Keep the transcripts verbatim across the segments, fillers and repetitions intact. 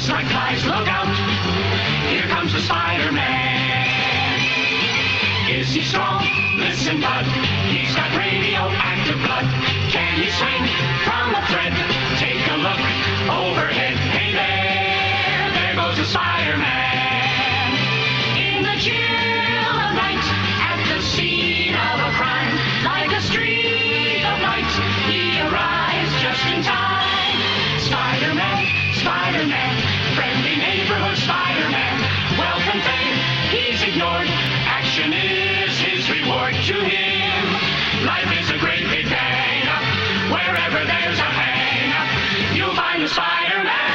Looks like flies, look out! Here comes the Spider-Man. Is he strong? Listen, bud. He's got radioactive blood. Can he swing from a thread? Take a look overhead. Hey there, there goes the Spider-Man. In the chill of night, at the scene of a crime, like a streak of light, he arrives just in time. Spider-Man, Spider-Man, friendly neighborhood Spider-Man. Wealth and fame, he's ignored. Action is his reward to him. Life is a great big hang up. Wherever there's a hang up, you'll find the Spider-Man.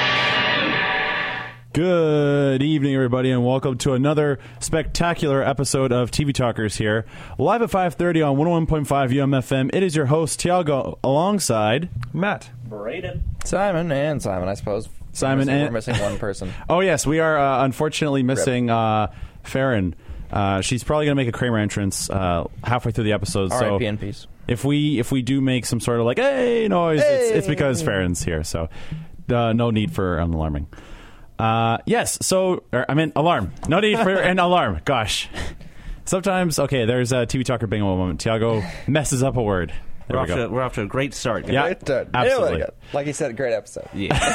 Good evening, everybody, and welcome to another spectacular episode of T V Talkers here, live at five thirty on one oh one point five U M F M. It is your host, Tiago, alongside Matt, Braden, Simon, and Simon, I suppose. Simon, we're missing, and we're missing one person. Oh yes, we are uh, unfortunately missing uh, Farron. Uh, she's probably going to make a Kramer entrance uh, halfway through the episode. R I P so in peace. If we if we do make some sort of like hey noise, Hey! It's, it's because Farron's here. So uh, no need for an alarming. Uh, yes, so or, I mean alarm. No need for an alarm. Gosh, sometimes okay. There's a T V Talker bingo moment. Tiago messes up a word. There we're, we off go. to, we're off to a great start. Yeah, Great start. absolutely. Really good. Like he said, great episode.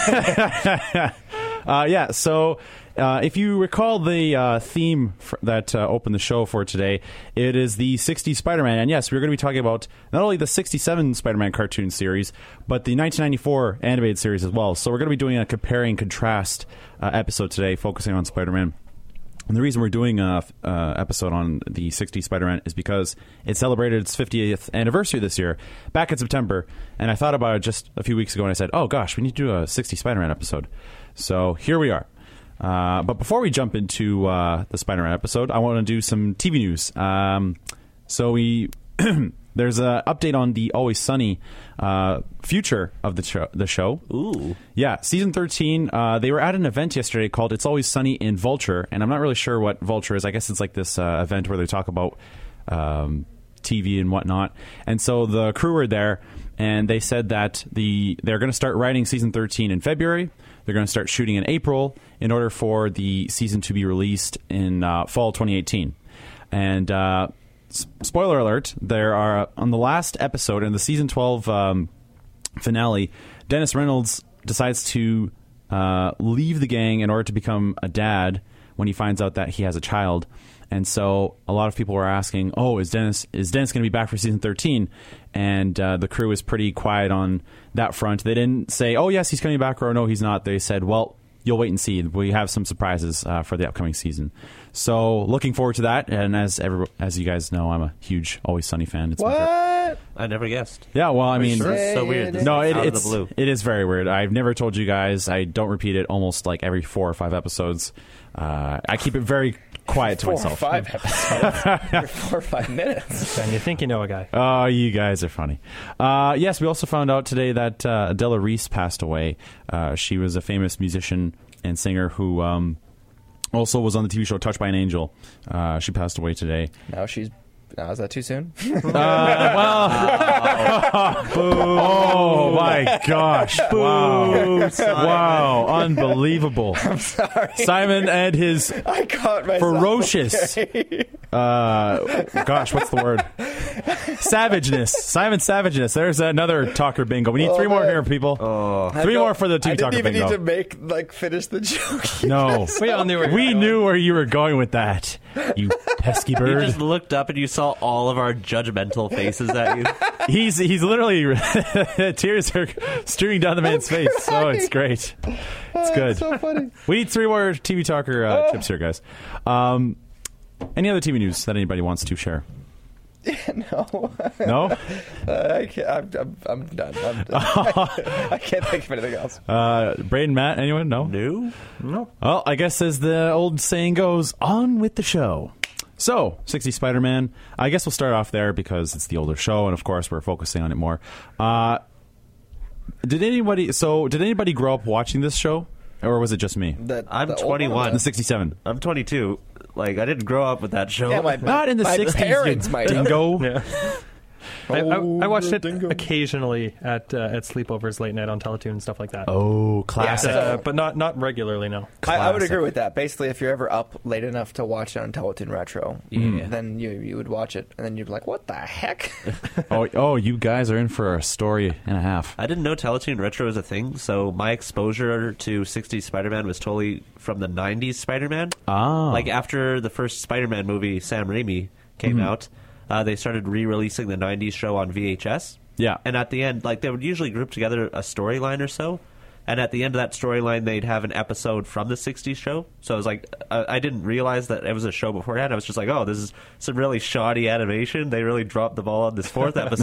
Yeah. uh, yeah, so uh, if you recall the uh, theme for, that uh, opened the show for today, it is the sixties Spider-Man. And yes, we're going to be talking about not only the sixty-seven Spider-Man cartoon series, but the nineteen ninety-four animated series as well. So we're going to be doing a compare and contrast uh, episode today, focusing on Spider-Man. And the reason we're doing an uh, episode on the sixties Spider-Man is because it celebrated its fiftieth anniversary this year, back in September. And I thought about it just a few weeks ago, and I said, oh, gosh, we need to do a sixties Spider-Man episode. So here we are. Uh, but before we jump into uh, the Spider-Man episode, I want to do some T V news. Um, so we... There's an update on the Always Sunny uh, future of the show, the show. Ooh. Yeah, season thirteen, uh, they were at an event yesterday called It's Always Sunny in Vulture, and I'm not really sure what Vulture is. I guess it's like this uh, event where they talk about um, T V and whatnot. And so the crew were there, and they said that the they're going to start writing season thirteen in February. They're going to start shooting in April in order for the season to be released in uh, fall twenty eighteen. And... Uh, spoiler alert, there are on the last episode in the season twelve um, finale, Dennis Reynolds decides to uh, leave the gang in order to become a dad when he finds out that he has a child. And so a lot of people were asking, oh, is Dennis is Dennis going to be back for season thirteen? And uh, the crew was pretty quiet on that front. They didn't say, oh, yes, he's coming back, or no, he's not. They said, well, you'll wait and see. We have some surprises uh, for the upcoming season. So looking forward to that. And as every, as you guys know, I'm a huge Always Sunny fan. It's my favorite. What? I never guessed. Yeah, well, I mean, Sure. It's so Say weird. it no, it, Out of it's the blue. it is very weird. I've never told you guys. I don't repeat it almost like every four or five episodes. Uh, I keep it very quiet to Four or myself. five episodes. Every four or five minutes. And you think you know a guy. Oh, you guys are funny. Uh, yes, we also found out today that uh, Adela Reese passed away. Uh, she was a famous musician and singer who um, also was on the T V show Touched by an Angel. Uh, she passed away today. Now she's... Now, is that too soon? Uh, well, oh my gosh! Wow, wow, unbelievable! I'm sorry. Simon and his I caught myself. ferocious, Okay. uh, gosh, what's the word? Savageness. Simon Savageness. There's another talker bingo. We need Oh, three more man. here, people. Oh. Three I more don't- for the T V I didn't talker even bingo. need to make, like, finish the joke. No, We all knew where you were we going. knew where you were going with that. You pesky You bird. just looked up and you saw all of our judgmental faces at you. He's he's literally tears are streaming down the man's face. So it's great. It's good. So funny. We need three more T V talker uh, tips here, guys. Um, any other T V news that anybody wants to share? No. No? Uh, I can't, I'm, I'm, I'm done. I'm done. I can't think of anything else. Uh, Braden, Matt, anyone? No? No? No. Well, I guess as the old saying goes, on with the show. So, sixties Spider-Man. I guess we'll start off there because it's the older show, and of course we're focusing on it more. Uh, did anybody? So, did anybody grow up watching this show, or was it just me? The, I'm the old twenty-one. one? The sixty-seven. I'm twenty-two. Like, I didn't grow up with that show. Yeah, my, Not in the my sixties. parents you might have. dingo. Yeah. I, I, I watched it dingo. occasionally at uh, at sleepovers late night on Teletoon and stuff like that. Oh, classic. Uh, but not not regularly, no. I, I would Classic. agree with that. Basically, if you're ever up late enough to watch it on Teletoon Retro, then you you would watch it, and then you'd be like, "What the heck?" oh, oh, you guys are in for a story and a half. I didn't know Teletoon Retro was a thing, so my exposure to sixties Spider-Man was totally from the nineties Spider-Man. Ah. Like after the first Spider-Man movie, Sam Raimi, came Mm-hmm. out, uh, they started re-releasing the nineties show on V H S. Yeah. And at the end, like they would usually group together a storyline or so. And at the end of that storyline, they'd have an episode from the sixties show. So I was like, uh, I didn't realize that it was a show beforehand. I was just like, oh, this is some really shoddy animation. They really dropped the ball on this fourth episode.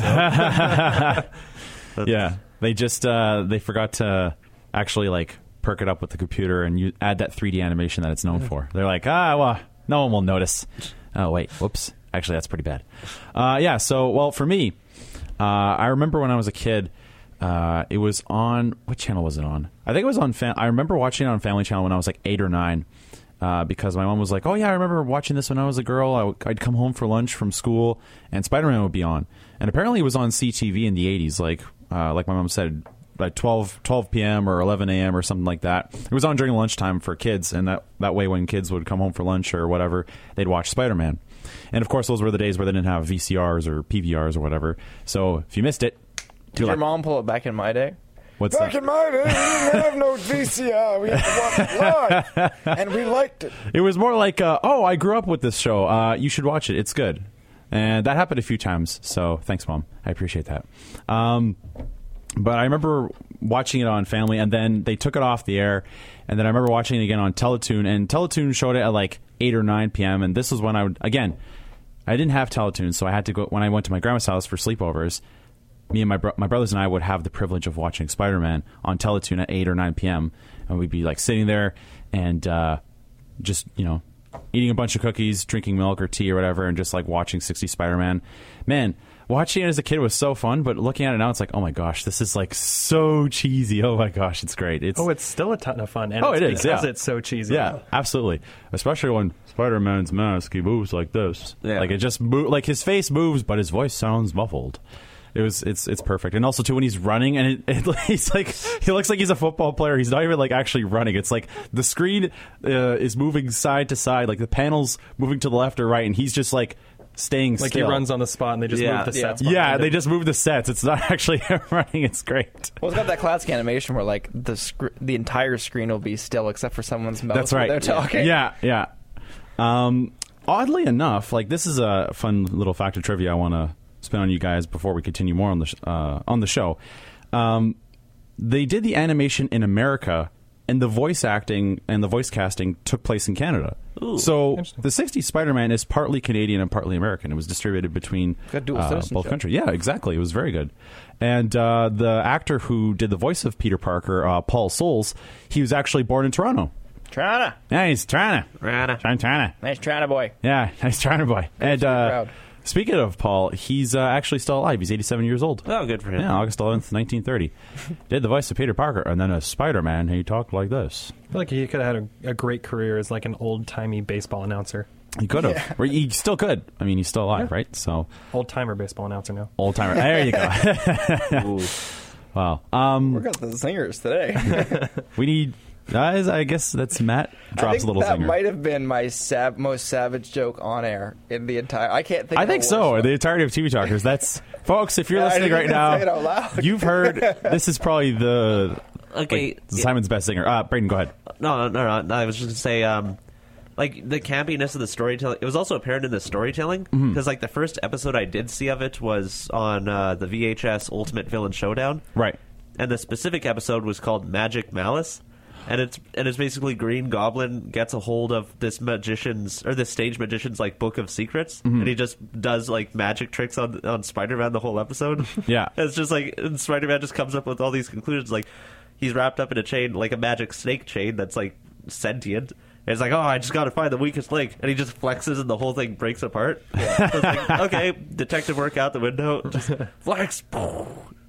But- Yeah, they just uh, they forgot to actually like perk it up with the computer and you add that three D animation that it's known for. They're like, ah, well, no one will notice. Oh wait, whoops. Actually, that's pretty bad. Uh, yeah. So, well, for me, uh, I remember when I was a kid. Uh, it was on what channel was it on? I think it was on. Fam- I remember watching it on Family Channel when I was like eight or nine. Uh, because my mom was like, "Oh yeah, I remember watching this when I was a girl. I w- I'd come home for lunch from school, and Spider-Man would be on. And apparently, it was on C T V in the eighties, like uh, like my mom said, at twelve p.m. or eleven a.m. or something like that. It was on during lunchtime for kids, and that that way, when kids would come home for lunch or whatever, they'd watch Spider-Man. And of course, those were the days where they didn't have V C Rs or P V Rs or whatever. So if you missed it, Did you're your like, mom pull it back in my day? what's Back that? in my day, we didn't have no V C R. We had to watch it live, and we liked it. It was more like, uh, oh, I grew up with this show. Uh, you should watch it. It's good. And that happened a few times. So thanks, Mom. I appreciate that. Um, but I remember watching it on Family, and then they took it off the air. And then I remember watching it again on Teletoon. And Teletoon showed it at like eight or nine p.m. And this was when I would, again, I didn't have Teletoon. So I had to go, when I went to my grandma's house for sleepovers, me and my bro- my brothers and I would have the privilege of watching Spider-Man on Teletoon at eight or nine p.m. And we'd be like sitting there and uh, just, you know, eating a bunch of cookies, drinking milk or tea or whatever, and just like watching sixties Spider-Man. Man, watching it as a kid was so fun, but looking at it now, it's like, oh my gosh, this is like so cheesy. Oh my gosh, it's great. It's Oh, it's still a ton of fun. And Oh, it's it is, because yeah. it's so cheesy. Yeah, absolutely. Especially when Spider-Man's mask, he moves like this. Yeah. Like it just mo- like his face moves, but his voice sounds muffled. It was it's it's perfect. And also too when he's running and it, it, he's like he looks like he's a football player. He's not even like actually running. It's like the screen uh, is moving side to side, like the panel's moving to the left or right, and he's just like staying Like still. he runs on the spot and they just Yeah. move the Yeah. sets. Yeah, behind they him. just move the sets. It's not actually him running. It's great. Well, it's got that classic animation where like the sc- the entire screen will be still except for someone's mouth. That's while right. They're talking. Yeah, yeah. Um, oddly enough, like this is a fun little fact of trivia I want to spin on you guys before we continue more on the sh- uh, on the show. Um, they did the animation in America, and the voice acting and the voice casting took place in Canada. Ooh, so interesting. the sixties Spider-Man is partly Canadian and partly American. It was distributed between Got dual uh, citizenship. both countries. Yeah, exactly. It was very good. And uh, the actor who did the voice of Peter Parker, uh, Paul Soules, he was actually born in Toronto. Trana. Yeah, he's trying to. Rana. Trying, trying to. Nice Trana boy. Yeah, nice trying to boy. And uh, proud. speaking of Paul, he's uh, actually still alive. He's eighty-seven years old. Oh, good for him. Yeah, August eleventh, nineteen thirty. Did the voice of Peter Parker, and then as Spider-Man, he talked like this. I feel like he could have had a, a great career as like an old timey baseball announcer. He could have. Or he still could. I mean, he's still alive, right? So, Old timer baseball announcer now. old timer. There you go. Ooh. Wow. Um, We got the singers today. we need. Guys, I guess that's Matt I drops think a little that zinger. might have been my sav- most savage joke on air in the entire. I can't think. I of think a so. worse The one. entirety of T V Talkers. That's folks. If you're Yeah, I listening didn't right even now, say it out loud. you've heard. This is probably the Okay. like, Simon's best singer. Uh, Brayden, go ahead. No, no, no, no. I was just gonna say, um, like the campiness of the storytelling. It was also apparent in the storytelling because, Mm-hmm. like, the first episode I did see of it was on uh, the V H S Ultimate Villain Showdown, Right. and the specific episode was called Magic Malice, and it's and it's basically Green Goblin gets a hold of this magician's or this stage magician's like book of secrets, Mm-hmm. and he just does like magic tricks on on Spider-Man the whole episode. Yeah. And it's just like and Spider-Man just comes up with all these conclusions, like he's wrapped up in a chain, like a magic snake chain that's like sentient. And it's like, oh, I just got to find the weakest link, and he just flexes, and the whole thing breaks apart. So it's like, okay, detective work out the window, just flex,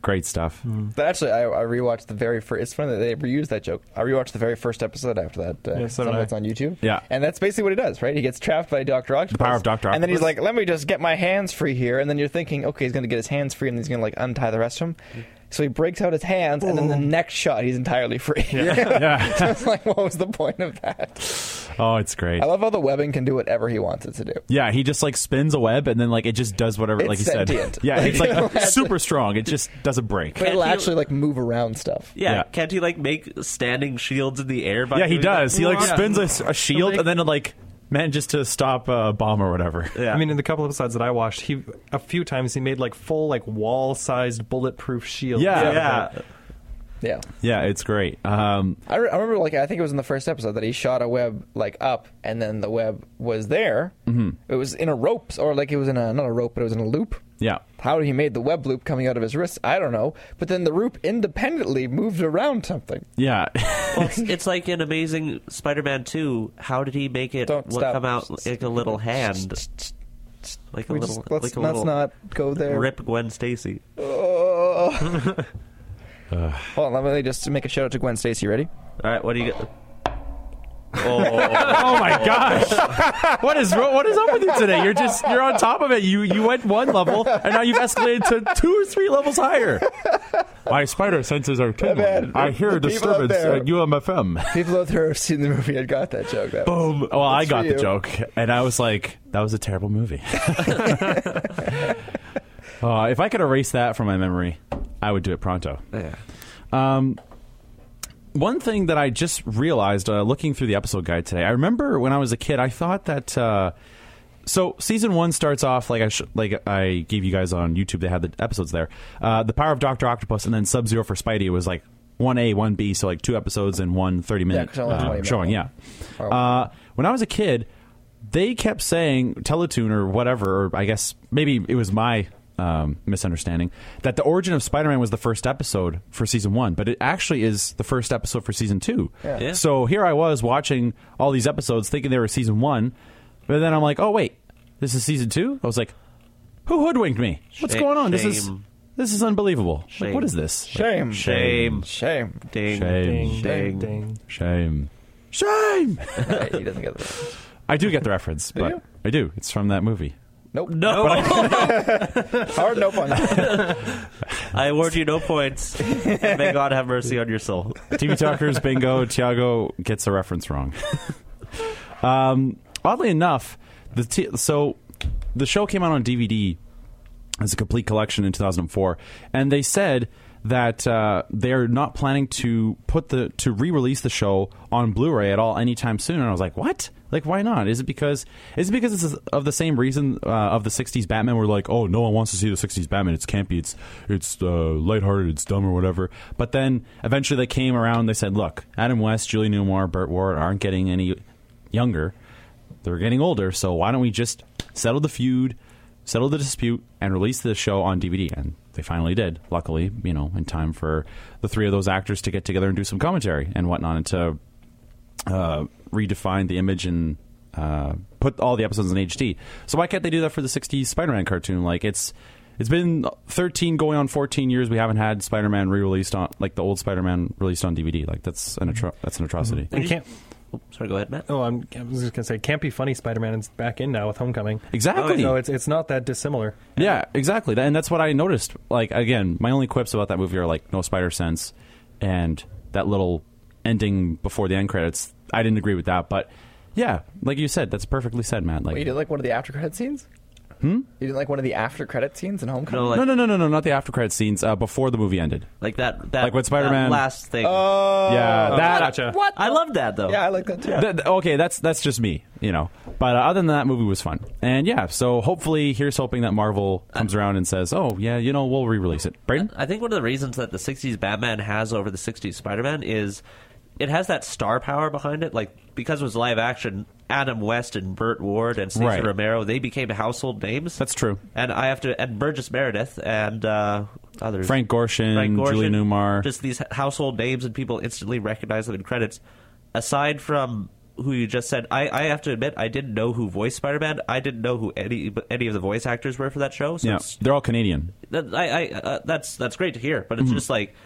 Great stuff. But actually, I, I rewatched the very first. It's funny that they reused that joke. I rewatched the very first episode after that. Uh, Yeah, so some did of I. it's on YouTube. Yeah. And that's basically what he does, right? He gets trapped by Doctor Octopus. The power of Doctor And then he's Octopus. like, let me just get my hands free here. And then you're thinking, okay, he's going to get his hands free and he's going to like untie the rest of him. So he breaks out his hands, and then the next shot, he's entirely free. Yeah. So it's like, what was the point of that? Oh, it's great. I love how the webbing can do whatever he wants it to do. Yeah, he just like spins a web and then like it just does whatever, It's like you sentient. said. Yeah, it's like super strong. It just doesn't break. But it'll Can't he- actually like move around stuff. Yeah, Yeah. can't he like make standing shields in the air? By Yeah, he doing does. that? He like Yeah. spins a, a shield make- and then it, like manages to stop a bomb or whatever. Yeah. I mean, in the couple episodes that I watched, he a few times he made like full like wall-sized bulletproof shields. Yeah. yeah. Yeah. Yeah, it's great. Um, I, re- I remember, like, I think it was in the first episode that he shot a web, like, up, and then the web was there. Mm-hmm. It was in a rope, or, like, it was in a, not a rope, but it was in a loop. yeah. How he made the web loop coming out of his wrist, I don't know. But then the loop independently moved around something. Yeah. Well, it's, it's like in Amazing Spider-Man two. How did he make it Don't what stop. come out like a little hand, like a We little, just, let's, like a let's little not go there. rip Gwen Stacy? Oh. Hold on, let me just make a shout out to Gwen Stacy. Ready? All right, what do you get? Oh, Oh my gosh! What is what is up with you today? You're just you're on top of it. You you went one level and now you've escalated to two or three levels higher. My spider senses are tingling. man. I hear The people out disturbance there. at U M F M. People out there have seen the movie and got that joke. That was- Boom. Well, I That's got for the you. joke, and I was like, that was a terrible movie. uh, if I could erase that from my memory, I would do it pronto. yeah. Um, one thing that I just realized uh, looking through the episode guide today, I remember when I was a kid, I thought that. Uh, so season one starts off like I sh- like I gave you guys on YouTube. They had the episodes there. Uh, the Power of Doctor Octopus, and then Sub Zero for Spidey. It was like one A, one B, so like two episodes and one thirty minute 'cause only uh, twenty minute showing. one. Yeah. Oh. Uh, when I was a kid, they kept saying Teletoon or whatever, or I guess maybe it was my um, misunderstanding, that the origin of Spider-Man was the first episode for season one, but it actually is the first episode for season two. Yeah. Yeah. So here I was watching all these episodes thinking they were season one, but then I'm like, oh wait, this is season two? I was like, who hoodwinked me? What's Shame- going on? This is shame. this is unbelievable. Like, Shame. what is this? Shame. Shame. Shame. Ding. Shame. Ding, Ding. ding, ding. Shame. Shame. Right, he doesn't get the reference. I do get the reference, but you? I do. It's from that movie. Nope. No, Hard nope on that. I award you no points. May God have mercy on your soul. T V Talkers, bingo. Tiago gets the reference wrong. um, oddly enough, the t- so the show came out on D V D as a complete collection in two thousand four, and they said that uh, they're not planning to put the to re-release the show on Blu-ray at all anytime soon. And I was like, what? Like, why not? Is it because is it because it's of the same reason uh, of the sixties Batman? We're like, oh, no one wants to see the sixties Batman. It's campy. It's it's uh, lighthearted. It's dumb or whatever. But then eventually they came around. They said, look, Adam West, Julie Newmar, Burt Ward aren't getting any younger. They're getting older. So why don't we just settle the feud, settle the dispute, and release the show on D V D? And they finally did. Luckily, you know, in time for the three of those actors to get together and do some commentary and whatnot, and to uh, redefine the image and uh, put all the episodes in H D. So why can't they do that for the sixties Spider-Man cartoon? Like, it's it's been thirteen going on fourteen years. We haven't had Spider-Man re-released on, like the old Spider-Man released on D V D. Like, that's an atro- that's an atrocity. And can't. Oh, sorry, go ahead, Matt. Oh, I'm, I was just gonna say, can't be funny. Spider-Man is back in now with Homecoming. Exactly. So it's it's not that dissimilar. Yeah, exactly. And that's what I noticed. Like, again, my only quips about that movie are like no spider sense and that little ending before the end credits. I didn't agree with that, but yeah, like you said, that's perfectly said, Matt. Like, Wait, you didn't like one of the after credit scenes? Hmm? You didn't like one of the after credit scenes in Homecoming? No, like, no, no, no, no, no, not the after credit scenes. Uh, before the movie ended. like that. That Like when Spider-Man- that last thing. Oh, yeah, that. Gotcha. what? I love that though. Yeah, I like that too. Th- th- okay, that's that's just me, you know. But uh, other than that, that movie was fun, and yeah. So hopefully, here's hoping that Marvel comes around and says, "Oh, yeah, you know, we'll re-release it." Brayden? I think one of the reasons that the sixties Batman has over the sixties Spider-Man is it has that star power behind it. Like, because it was live action, Adam West and Burt Ward and Cesar Right. Romero, they became household names. That's true. And I have to, and Burgess Meredith and uh, others. Frank Gorshin, Frank Gorshin, Julie Newmar. Just these household names, and people instantly recognize them in credits. Aside from who you just said, I, I have to admit, I didn't know who voiced Spider-Man. I didn't know who any any of the voice actors were for that show. So Yeah, it's, they're all Canadian. that, I, I, uh, that's that's great to hear. But it's Mm-hmm. just like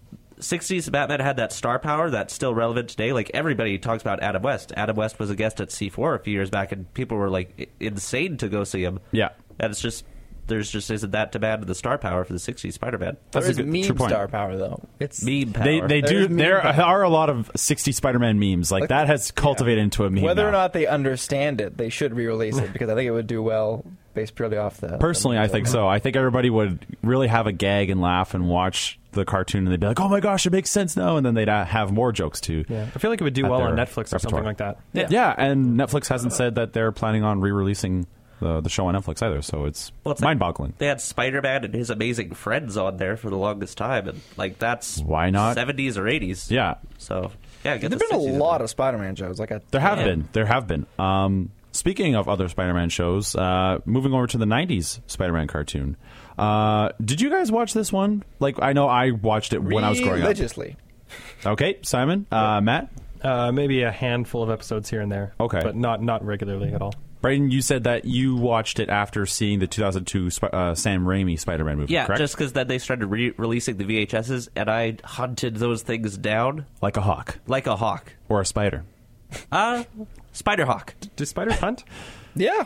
sixties Batman had that star power that's still relevant today. Like everybody talks about Adam West. Adam West was a guest at C four a few years back, and people were like i- insane to go see him. Yeah. And it's just there's just isn't that demand of the star power for the sixties Spider-Man. There That's a is good- meme true point. star power though. It's Meme power. They they do. There's meme There power. are a lot of sixty Spider-Man memes. Like, Like, that has cultivated into a meme. whether now. or not they understand it, they should re-release it because I think it would do well based purely off the. Personally, the I think so. I think everybody would really have a gag and laugh and watch the cartoon, and they'd be like, "Oh my gosh, it makes sense now," and then they'd uh, have more jokes too. Yeah, I feel like it would do At well on their Netflix or something repertoire. like that. Yeah. Yeah, and Netflix hasn't said that they're planning on re-releasing the the show on Netflix either. So it's, Well, it's like- mind-boggling. They had Spider-Man and his amazing friends on there for the longest time, and like that's Why not? seventies or eighties. Yeah, So yeah, get There've the been a sixties in lot there. of Spider-Man shows. Like a, there have Yeah. been. There have been. Um, speaking of other Spider-Man shows, uh, moving over to the nineties Spider-Man cartoon. Uh, did you guys watch this one? Like, I know I watched it when I was growing up. religiously. Okay, Simon, uh, Matt, Uh, maybe a handful of episodes here and there. Okay. But not not regularly at all. Brayden, you said that you watched it after seeing the two thousand two Sp- uh, Sam Raimi Spider-Man movie, Yeah, correct? just because then they started re-releasing the V H Ses, and I hunted those things down Like a hawk like a hawk. or a spider. Uh, Spider-Hawk. Do spiders hunt? Yeah.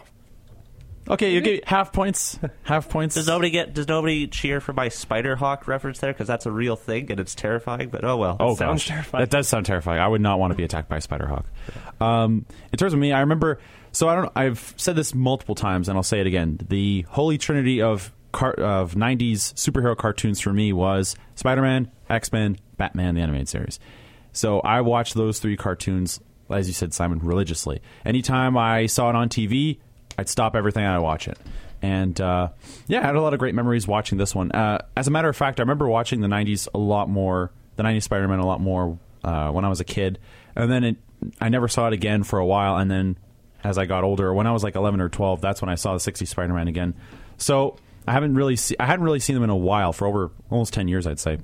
Okay, you get half points. Half points. Does nobody get? Does nobody cheer for my Spider-Hawk reference there? Because that's a real thing and it's terrifying. But oh well. Oh, Sounds gosh. terrifying. That does sound terrifying. I would not want to be attacked by a spider hawk. Um, in terms of me, I remember. So I don't. I've said this multiple times, and I'll say it again. The holy trinity of car, of nineties superhero cartoons for me was Spider-Man, X-Men, Batman, the animated series. So I watched those three cartoons, as you said, Simon, religiously. Anytime I saw it on T V, I'd stop everything and I'd watch it. And uh, yeah, I had a lot of great memories watching this one. Uh, as a matter of fact, I remember watching the nineties a lot more, the nineties Spider-Man a lot more uh, when I was a kid. And then it, I never saw it again for a while. And then as I got older, when I was like eleven or twelve, that's when I saw the sixties Spider-Man again. So I haven't really, see, I hadn't really seen them in a while, for over almost ten years, I'd say.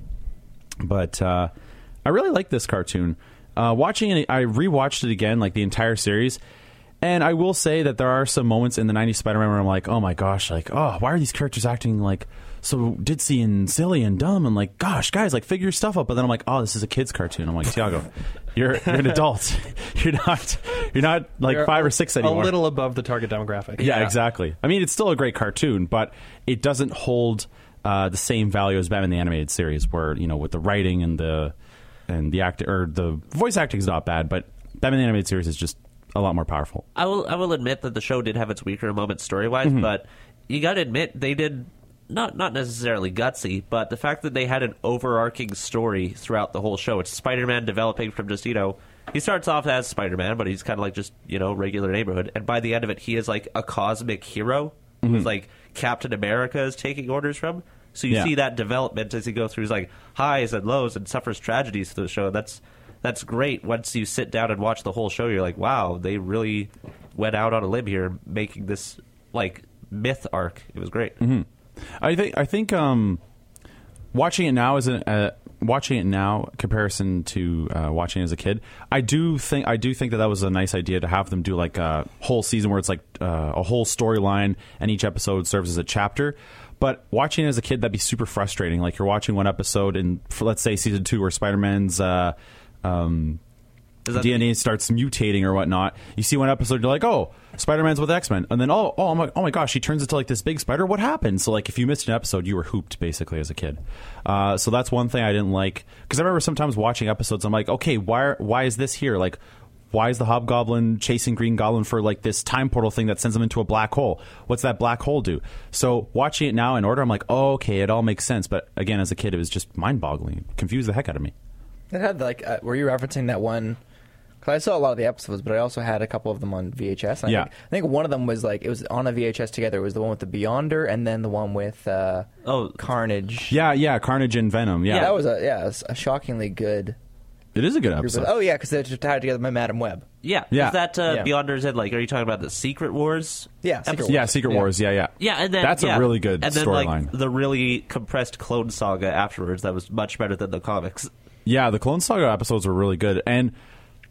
But uh, I really like this cartoon. Uh, watching it, I rewatched it again, like the entire series. And I will say that there are some moments in the nineties Spider-Man where I'm like, oh my gosh, like, oh, why are these characters acting like so ditzy and silly and dumb? And like, gosh, guys, like, figure your stuff out. But then I'm like, oh, this is a kid's cartoon. I'm like, Tiago, you're you're an adult. You're not you're not like They're five a- or six anymore. A little above the target demographic. Yeah, exactly. I mean, it's still a great cartoon, but it doesn't hold uh, the same value as Batman the Animated Series, where, you know, with the writing and the and the act or the voice acting is not bad, but Batman the Animated Series is just a lot more powerful. I will. I will admit that the show did have its weaker moments story wise, Mm-hmm. but you got to admit they did not not necessarily gutsy, but the fact that they had an overarching story throughout the whole show. It's Spider-Man developing from just, you know, he starts off as Spider-Man, but he's kind of like just, you know, regular neighborhood, and by the end of it, he is like a cosmic hero Mm-hmm. who's like Captain America is taking orders from. So you Yeah. see that development as he goes through his like highs and lows and suffers tragedies through the show. That's that's great. Once you sit down and watch the whole show, you're like, wow, they really went out on a limb here, making this like myth arc. It was great. Mm-hmm. I think I think um, watching it now is an uh, watching it now comparison to uh, watching it as a kid. I do think I do think that that was a nice idea to have them do like a whole season where it's like uh, a whole storyline and each episode serves as a chapter. But watching it as a kid, that'd be super frustrating. Like, you're watching one episode in, for, let's say, season two, where Spider-Man's uh, um, Is that D N A starts mutating or whatnot. You see one episode, you're like, oh, Spider-Man's with X-Men. And then, oh, oh, I'm like, oh my gosh, he turns into like this big spider. What happened? So, like, if you missed an episode, you were hooped, basically, as a kid. Uh, so that's one thing I didn't like. Because I remember sometimes watching episodes, I'm like, okay, why, are, why is this here? Like, why is the Hobgoblin chasing Green Goblin for like this time portal thing that sends him into a black hole? What's that black hole do? So watching it now in order, I'm like, oh, okay, it all makes sense. But again, as a kid, it was just mind-boggling. It confused the heck out of me. It had like, uh, were you referencing that one? Because I saw a lot of the episodes, but I also had a couple of them on V H S. And I Yeah. think, I think one of them was like, it was on a V H S together. It was the one with the Beyonder, and then the one with uh, Oh, Carnage. Yeah, yeah, Carnage and Venom. Yeah, that was a yeah, it was a shockingly good. it is a good group of- episode. Oh yeah, because they're tied together by Madam Web. yeah. Yeah. Is that uh, Yeah. Beyonders in like? Are you talking about the Secret Wars? Yeah, Secret episode? yeah, Wars. Secret Yeah. Wars. Yeah, yeah, Yeah, and then that's yeah. a really good and then, like, storyline. the really compressed Clone Saga afterwards that was much better than the comics. Yeah, the Clone Saga episodes were really good, and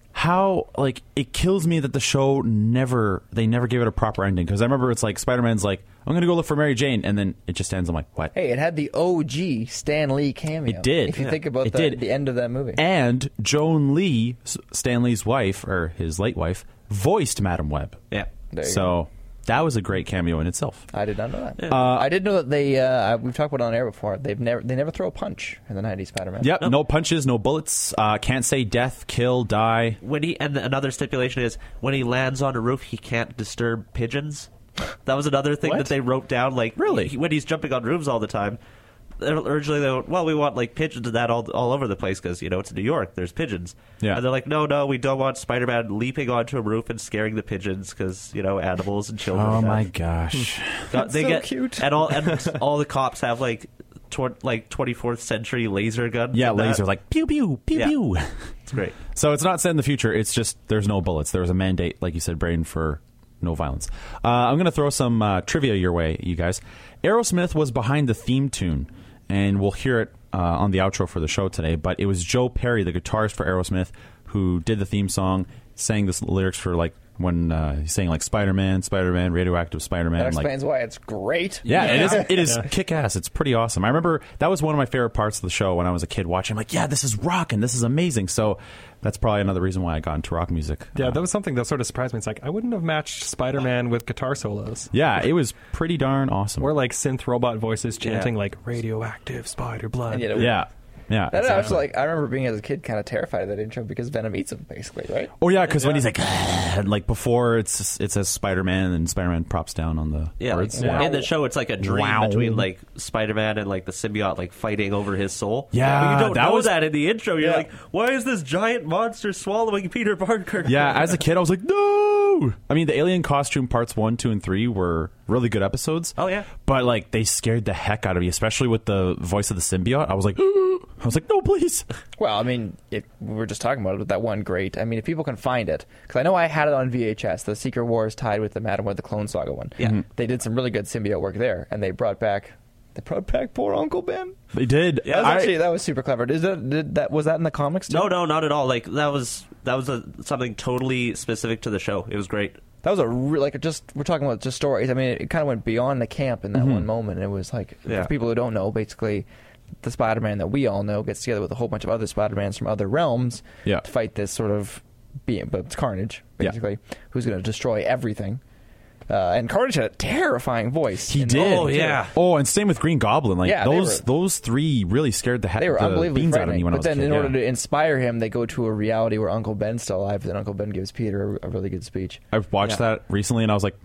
how like it kills me that the show never they never gave it a proper ending, because I remember it's like Spider-Man's like, I'm gonna go look for Mary Jane, and then it just ends. I'm like, what? Hey, it had the O G Stan Lee cameo. It did. If you Yeah. think about It the, did. the end of that movie. And Joan Lee, Stan Lee's wife, or his late wife, voiced Madam Web. Yeah. There you So that was a great cameo in itself. I did not know that. Uh, I did know that they. Uh, we've talked about it on air before. They've never. They never throw a punch in the nineties Spider-Man. Yep, no punches, no bullets. Uh, can't say death, kill, die. When he and another stipulation is when he lands on a roof, he can't disturb pigeons. That was another thing What? that they wrote down. Like Really? he, when he's jumping on roofs all the time. Originally, they went, well, we want like pigeons and that all all over the place because you know it's New York. There's pigeons. Yeah. And they're like, no, no, we don't want Spider-Man leaping onto a roof and scaring the pigeons because you know animals and children. Oh and my that. gosh. God, they so get cute. and all and all the cops have like tw- like twenty-fourth century laser guns. Yeah, and that. laser like pew pew pew Yeah. pew. It's great. So it's not set in the future. It's just there's no bullets. There was a mandate, like you said, Braden, for no violence. Uh, I'm going to throw some uh, trivia your way, you guys. Aerosmith was behind the theme tune, and we'll hear it uh, on the outro for the show today. But it was Joe Perry, the guitarist for Aerosmith, who did the theme song, sang the lyrics for like when uh, he's saying like Spider-Man, Spider-Man, Radioactive Spider-Man. That like, explains why it's great. Yeah, it is. It is kick-ass. It's pretty awesome. I remember that was one of my favorite parts of the show when I was a kid watching. I'm like, yeah, this is rocking. This is amazing. So that's probably another reason why I got into rock music. Yeah, Uh, that was something that sort of surprised me. It's like I wouldn't have matched Spider-Man with guitar solos. yeah, it was pretty darn awesome. Or like synth robot voices chanting Yeah. like radioactive spider blood. And yet it- yeah, yeah. That exactly. actually, like, I remember being as a kid kind of terrified of that intro because Venom eats him, basically, right? Oh yeah, because when he's like, and like before it's it says Spider-Man and Spider-Man props down on the Yeah, like, words. Wow. in the show, it's like a dream Wow. between like Spider-Man and like the symbiote, like fighting over his soul. Yeah, but you don't that know was- that in the intro. You're Yeah. like, why is this giant monster swallowing Peter Parker? Yeah, as a kid, I was like, no. I mean, the alien costume parts one, two, and three were really good episodes. Oh, yeah. but like they scared the heck out of me, especially with the voice of the symbiote. I was like, I was like, no, please. Well, I mean, if we were just talking about it with that one great. I mean, if people can find it, because I know I had it on V H S, the Secret Wars tied with the Madam Web, the Clone Saga one. Yeah. Mhm. They did some really good symbiote work there, and they brought back, they brought back poor Uncle Ben. They did. That was I- actually that was super clever. Is that, did that was that in the comics too? No, no, not at all. Like that was that was a, something totally specific to the show. It was great. That was a real, like just we're talking about just stories. I mean, it, kind of went beyond the camp in that Mm-hmm. one moment. It was like Yeah. for people who don't know, basically, the Spider-Man that we all know gets together with a whole bunch of other Spider-Mans from other realms Yeah. to fight this sort of being, but it's Carnage Yeah. basically, who's going to destroy everything. Uh, and Carnage had a terrifying voice. He in the did. movie, too. Oh, and same with Green Goblin. Like Yeah, they those were- those three really scared the heck They were the unbelievably beans out of me frightening. when I But was a then, kid. in yeah. order to inspire him, they go to a reality where Uncle Ben's still alive. Then Uncle Ben gives Peter a, a really good speech. I've watched Yeah. that recently, and I was like,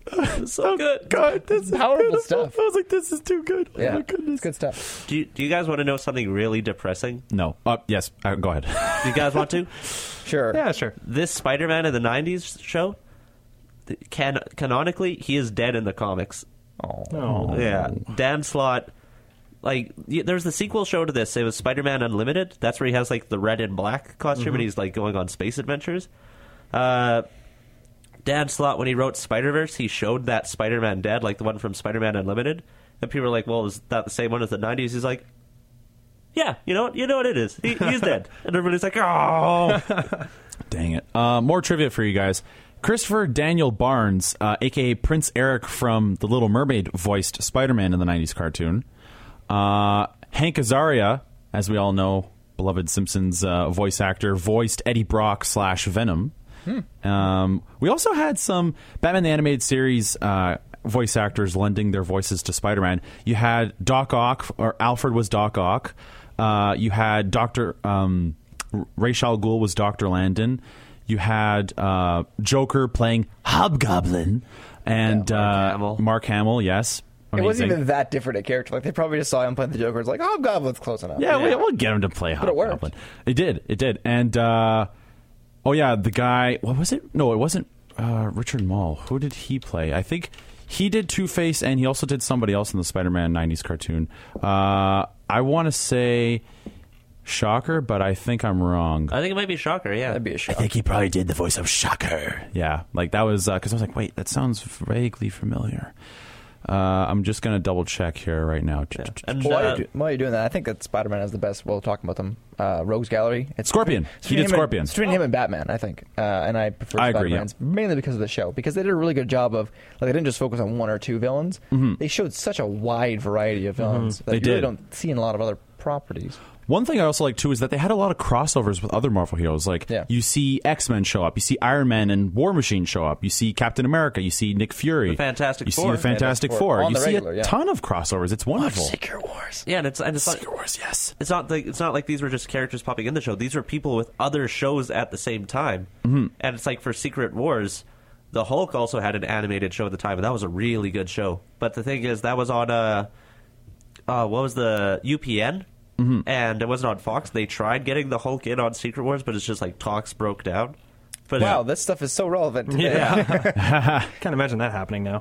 So good. God, this is Powerful beautiful. stuff. I was like, this is too good. Oh Yeah, my it's goodness. good stuff. Do you, do you guys want to know something really depressing? No. Uh, yes. Uh, go ahead. Do you guys want to? Sure. Yeah, sure. This Spider-Man in the nineties show, th- can canonically he is dead in the comics. Oh. Oh. Yeah, Dan Slott. Like, y- there's the sequel show to this. It was Spider-Man Unlimited. That's where he has like the red and black costume, and he's like going on space adventures. Uh, Dan Slott, when he wrote Spider-Verse, he showed that Spider-Man dead, like the one from Spider-Man Unlimited. And people were like, "Well, is that the same one as the nineties?" He's like, "Yeah, you know what? You know what it is. He, he's dead." And everybody's like, "Oh." Dang it. Uh, more trivia for you guys. Christopher Daniel Barnes, uh, a k a. Prince Eric from The Little Mermaid, voiced Spider-Man in the nineties cartoon. Uh, Hank Azaria, as we all know, beloved Simpsons uh, voice actor, voiced Eddie Brock slash Venom. Um, we also had some Batman the Animated Series uh, voice actors lending their voices to Spider-Man. You had Doc Ock, or Alfred was Doc Ock. Uh, you had Doctor Um, Ra's al Ghul was Doctor Landon. You had uh, Joker playing Hobgoblin, and Yeah, Mark uh, Hamill. Mark Hamill, yes. It wasn't Amazing. even that different a character. Like they probably just saw him playing the Joker. It's like, oh, Goblin's close enough. Yeah, we- we'll get him to play it worked. Hobgoblin. It did, it did. And, uh, oh yeah, the guy, what was it? No, it wasn't uh, Richard Mall. Who did he play? I think he did Two-Face, and he also did somebody else in the Spider-Man nineties cartoon. Uh, I want to say Shocker, but I think I'm wrong. I think it might be Shocker. Yeah, That'd be a I shock. think he probably did the voice of Shocker. Yeah, like that was, because I was like, wait, that sounds vaguely familiar. Uh, I'm just going to double check here right now. And, While, uh, you're, do- while you're doing that, I think that Spider-Man has the best. Well, talking about them, uh, Rogues Gallery. It's Scorpion. It's He between did him and- Scorpion. It's between him and Batman, I think. Uh, and I prefer I agree, Spider-Man's mainly because of the show. Because they did a really good job of, like, they didn't just focus on one or two villains. They showed such a wide variety of villains that They you really did. don't see in a lot of other properties. One thing I also like too is that they had a lot of crossovers with other Marvel heroes. Like Yeah. you see X-Men show up, you see Iron Man and War Machine show up, you see Captain America, you see Nick Fury, The Fantastic you Four. see the Fantastic Fantastic Four. Four, On you the see regular, a yeah. ton of crossovers. It's wonderful. Secret Wars. yeah, and it's and it's not, Secret Wars, yes. it's not like it's not like these were just characters popping in the show. These were people with other shows at the same time. Mm-hmm. And it's like for Secret Wars, the Hulk also had an animated show at the time, and that was a really good show. But the thing is, that was on uh, uh what was the U P N? Mm-hmm. And it wasn't on Fox. They tried getting the Hulk in on Secret Wars, but it's just like talks broke down. But Wow, this stuff is so relevant today. Yeah. Can't imagine that happening now.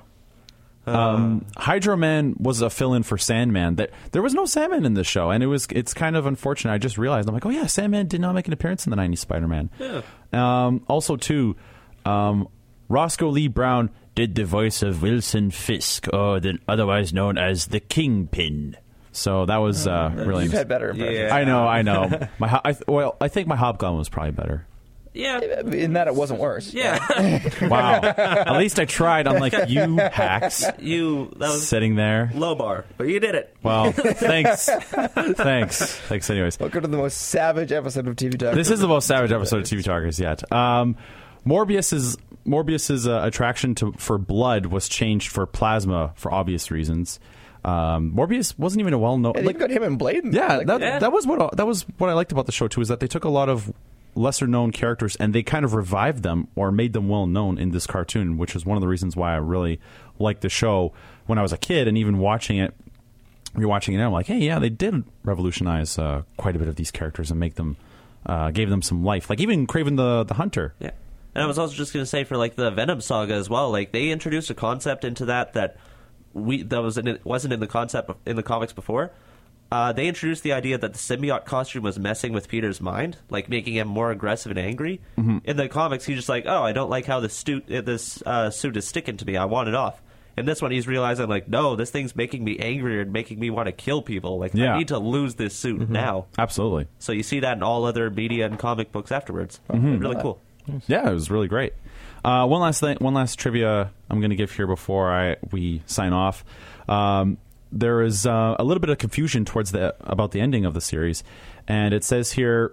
Um, Hydro Man was a fill-in for Sandman. That there was no Sandman in this show, and it was it's kind of unfortunate. I just realized I'm like, oh yeah, Sandman did not make an appearance in the nineties Spider-Man. Yeah. Um, also, too, um, Roscoe Lee Brown did the voice of Wilson Fisk, or the, otherwise known as the Kingpin. So that was uh, really. You've had better impressions. Yeah. I know, I know. My ho- I th- well, I think my Hobgoblin was probably better. yeah, In that it wasn't worse. yeah. Wow. At least I tried, unlike you hacks you that was sitting there. low bar, but you did it. Well, thanks. Thanks. Thanks anyways. Welcome to the most savage episode of T V Talk. This is the most savage episode of T V Talkers yet. Um, Morbius's Morbius's uh, attraction to for blood was changed for plasma for obvious reasons. Um, Morbius wasn't even a well-known. Yeah, they like, even got him and Blade. yeah, like, that, Yeah. that was what that was what I liked about the show too. Is that they took a lot of lesser-known characters and they kind of revived them or made them well-known in this cartoon, which is one of the reasons why I really liked the show when I was a kid, and even watching it. You're watching it now, I'm like, hey, yeah, they did revolutionize uh, quite a bit of these characters and make them, uh, gave them some life. Like even Kraven the the Hunter. Yeah. And I was also just going to say for like the Venom saga as well, like they introduced a concept into that that we that was in, wasn't in the concept in the comics before. Uh, they introduced the idea that the symbiote costume was messing with Peter's mind, like making him more aggressive and angry. Mm-hmm. In the comics, he's just like, "Oh, I don't like how this suit this uh, suit is sticking to me. I want it off." In this one, he's realizing like, "No, this thing's making me angrier and making me want to kill people. Like, Yeah. I need to lose this suit Mm-hmm. now." Absolutely. So you see that in all other media and comic books afterwards. Mm-hmm. Really cool. Yeah, it was really great. Uh, one last thing, one last trivia I'm going to give here before I we sign off. Um, there is uh, a little bit of confusion towards the about the ending of the series, and it says here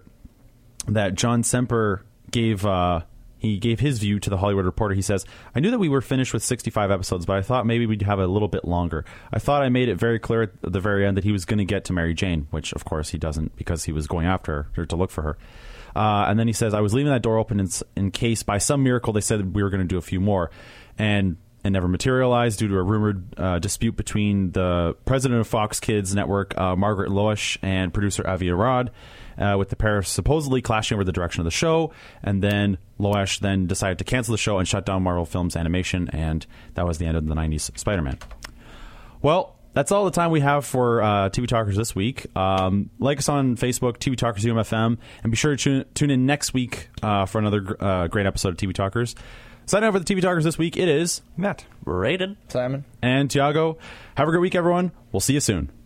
that John Semper gave uh, he gave his view to the Hollywood Reporter. He says, "I knew that we were finished with sixty-five episodes, but I thought maybe we'd have a little bit longer. I thought I made it very clear at the very end that he was going to get to Mary Jane, which of course he doesn't because he was going after her to look for her." Uh, and then he says, "I was leaving that door open in, in case by some miracle they said we were going to do a few more." And it never materialized due to a rumored uh, dispute between the president of Fox Kids Network, uh, Margaret Loesch, and producer Avi Arad, uh, with the pair supposedly clashing over the direction of the show. And then Loesch then decided to cancel the show and shut down Marvel Films animation, and that was the end of the nineties Spider-Man. Well, that's all the time we have for uh, T V Talkers this week. Um, like us on Facebook, T V Talkers U M F M, and be sure to tune, tune in next week uh, for another uh, great episode of T V Talkers. Signing out for the T V Talkers this week, it is Matt. Raiden. Simon. and Tiago. Have a great week, everyone. We'll see you soon.